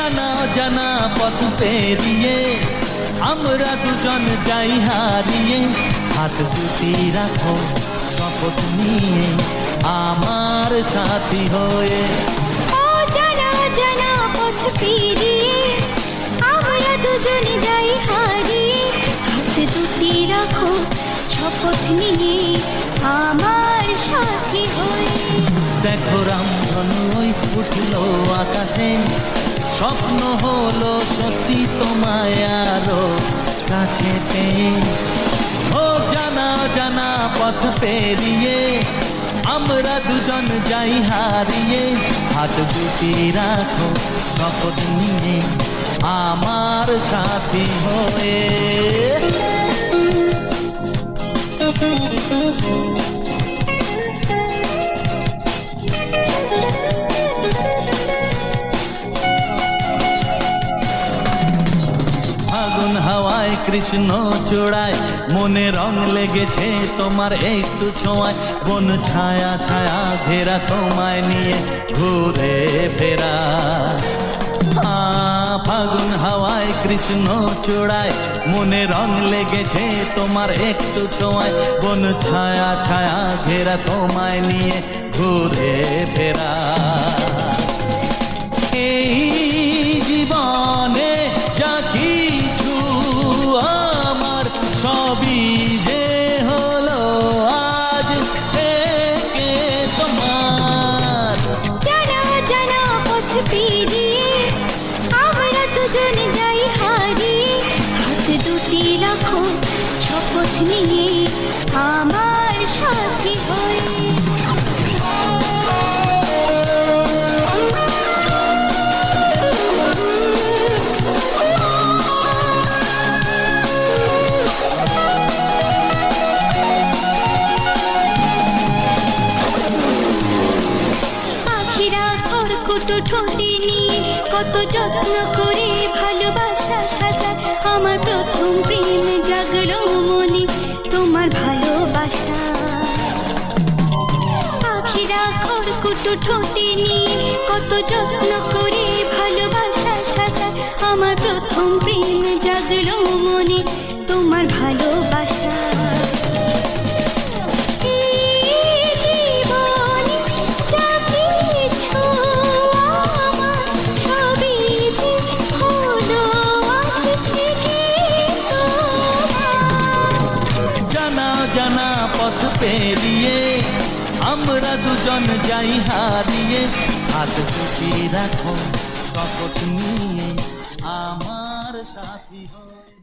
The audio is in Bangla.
জানা জানা পথ পেরিয়ে আমরা দুজন যাই হারিয়ে, হাত দুটি রাখো শপথ নিয়ে আমার সাথী হয়ে। ও জানা জানা পথ পেরিয়ে আমরা দুজন যাই হারিয়ে, হাত দুটি রাখো শপথ নিয়ে আমার সাথী হয়ে। দেখো রামধনু ওই উঠলো আকাশে, স্বপ্ন হলো সত্যি তোমায় আরো কাছে পেয়ে। ও জানা জানা পথ পেরিয়ে আমরা দুজন যাই হারিয়ে, হাত দুটি রাখো শপথ নিয়ে আমার সাথী হয়ে। ফাগুন হাওয়ায় কৃষ্ণ চূড়ায় মনে রং লেগেছে তোমার একটু ছোঁয়ায়, বন ছায়া ছায়া ঘেরা তোমায় নিয়ে ঘুরে ফেরা। ফাগুন হাওয়ায় কৃষ্ণ চূড়ায় মনে রং লেগেছে তোমার একটু ছোঁয়ায়, বন ছায়া ছায়া ঘেরা তোমায় নিয়ে ঘুরে ফেরা। এই জীবনে যা কিছু আমার সবই যে হলো আজ থেকে তোমার। জানা জানা পথ পেরিয়ে আমরা দুজন যাই হারিয়ে, হাত দুটি রাখো শপথ নিয়ে আমার সাথী হয়ে। কুটো ঠোঁটে নিয়ে কত যত্ন করে ভালোবাসা সাজায়, আমার প্রথম প্রেম জাগলো মনে তোমার ভালোবাসা। পাখিরা খড়কুটো ঠোঁটে নিয়ে কত যত্ন করে ভালোবাসা সাজায়, আমার প্রথম প্রেম জাগলো মনে তোমার ভালোবাসা। জানা পথ পেরিয়ে আমরা দুজন যাই হারিয়ে, হাত দুটি রাখো শপথ নিয়ে আমার সাথী হয়ে।